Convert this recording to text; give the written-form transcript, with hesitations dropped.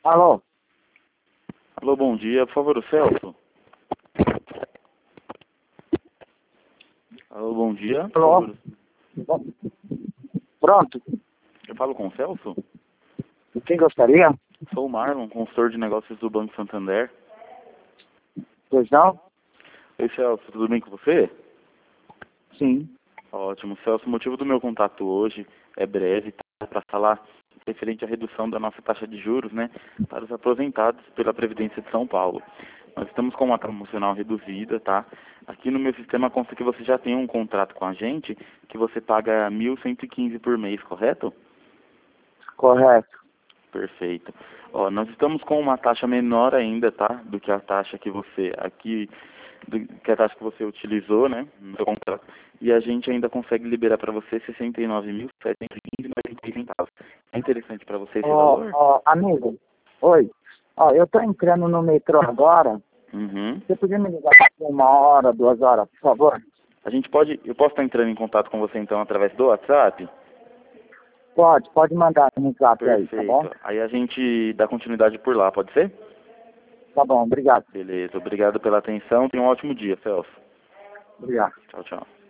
Alô? Alô, bom dia. Por favor, o Celso. Alô, bom dia. Por Alô? favor. Pronto. Eu falo com o Celso? Quem gostaria? Sou o Marlon, consultor de negócios do Banco Santander. Pois não? Oi, Celso, tudo bem com você? Sim. Ótimo. Celso, o motivo do meu contato hoje é breve, tá? Para falar referente à redução da nossa taxa de juros, né, para os aposentados pela Previdência de São Paulo. Nós estamos com uma promocional reduzida, tá? Aqui no meu sistema consta que você já tem um contrato com a gente, que você paga 1.115 por mês, correto? Correto. Perfeito. Ó, nós estamos com uma taxa menor ainda, tá? Do que a taxa que você que a taxa que você utilizou, né, no seu contrato. E a gente ainda consegue liberar para você 69.715,96 centavos. É interessante para você esse valor? Amigo. Oi. Ó, eu tô entrando no metrô agora. Uhum. Você podia me ligar daqui 1 hora, 2 horas, por favor? Eu posso estar entrando em contato com você então através do WhatsApp? Pode mandar no zap aí, tá bom? Perfeito. Aí a gente dá continuidade por lá, pode ser? Tá bom, obrigado. Beleza. Obrigado pela atenção. Tenha um ótimo dia, Celso. Obrigado. Tchau, tchau.